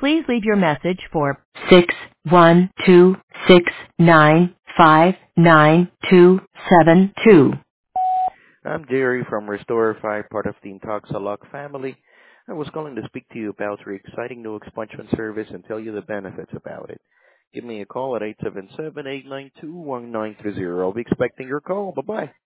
Please leave your message for 612-695-9272. I'm Jerry from Restore 5, part of the Intoxalock family. I was calling to speak to you about your exciting new expansion service and tell you the benefits about it. Give me a call at 877-892-1930. I'll be expecting your call. Bye-bye.